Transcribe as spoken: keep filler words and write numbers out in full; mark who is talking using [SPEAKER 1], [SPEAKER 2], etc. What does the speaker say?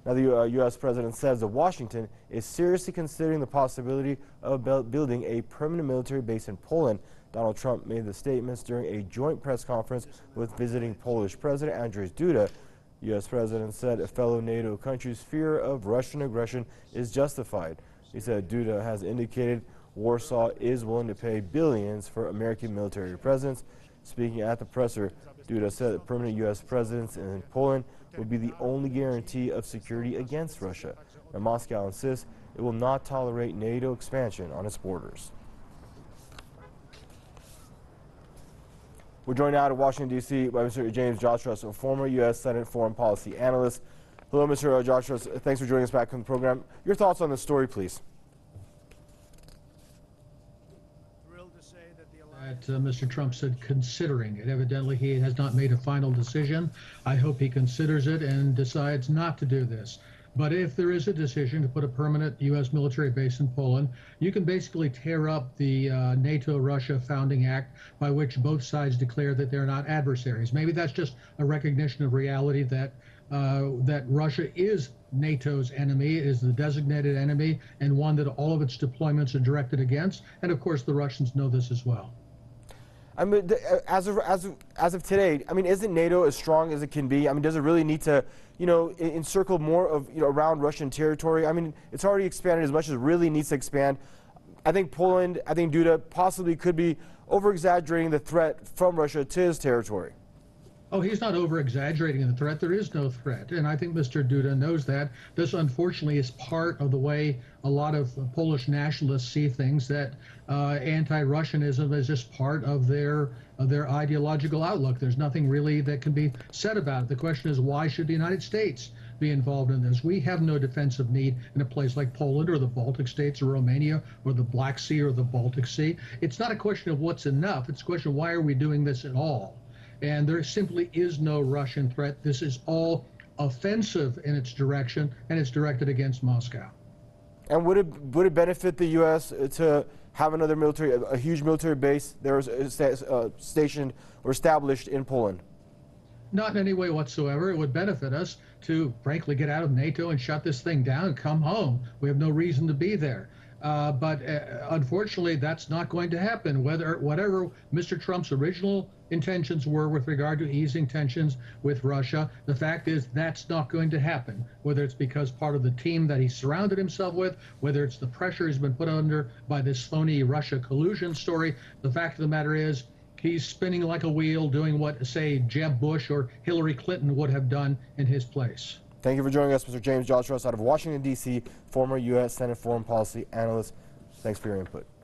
[SPEAKER 1] Now, the uh, U S president says that Washington is seriously considering the possibility of building a permanent military base in Poland. Donald Trump made the statements during a joint press conference with visiting Polish President Andrzej Duda. The U S president said a fellow NATO country's fear of Russian aggression is justified. He said Duda has indicated Warsaw is willing to pay billions for American military presence. Speaking at the presser, Duda said that permanent U S presence in Poland would be the only guarantee of security against Russia. Now, Moscow insists it will not tolerate NATO expansion on its borders. We're joined now to Washington, D C by Mister James Jotras, a former U S Senate foreign policy analyst. Hello, Mister Jotras. Thanks for joining us back on the program. Your thoughts on this story, please.
[SPEAKER 2] That uh, Mister Trump said considering it. Evidently, he has not made a final decision. I hope he considers it and decides not to do this. But if there is a decision to put a permanent U S military base in Poland, you can basically tear up the uh, NATO-Russia Founding Act, by which both sides declare that they're not adversaries. Maybe that's just a recognition of reality that uh, that Russia is NATO's enemy, is the designated enemy, and one that all of its deployments are directed against. And of course, the Russians know this as well.
[SPEAKER 1] I mean, as of, as of, as of today, I mean, isn't NATO as strong as it can be? I mean, does it really need to, you know, encircle more of, you know, around Russian territory? I mean, it's already expanded as much as it really needs to expand. I think Poland, I think Duda possibly could be over-exaggerating the threat from Russia to his territory.
[SPEAKER 2] Oh, he's not over-exaggerating the threat. There is no threat. And I think Mister Duda knows that. This, unfortunately, is part of the way a lot of Polish nationalists see things, that uh, anti-Russianism is just part of their, of their ideological outlook. There's nothing really that can be said about it. The question is, why should the United States be involved in this? We have no defensive need in a place like Poland or the Baltic states or Romania or the Black Sea or the Baltic Sea. It's not a question of what's enough. It's a question of why are we doing this at all? And there simply is no Russian threat. This is all offensive in its direction, and it's directed against Moscow.
[SPEAKER 1] And would it would it benefit the U S to have another military, a, a huge military base there is uh, stationed or established in Poland?
[SPEAKER 2] Not in any way whatsoever. It would benefit us to, frankly, get out of NATO and shut this thing down and come home. We have no reason to be there. Uh, but uh, unfortunately, that's not going to happen. Whether whatever Mister Trump's original intentions were with regard to easing tensions with Russia, the fact is that's not going to happen. Whether it's because part of the team that he surrounded himself with, whether it's the pressure he's been put under by this phony Russia collusion story, the fact of the matter is he's spinning like a wheel, doing what, say, Jeb Bush or Hillary Clinton would have done in his place.
[SPEAKER 1] Thank you for joining us, Mister James Jotras, out of Washington, D C, former U S Senate foreign policy analyst. Thanks for your input.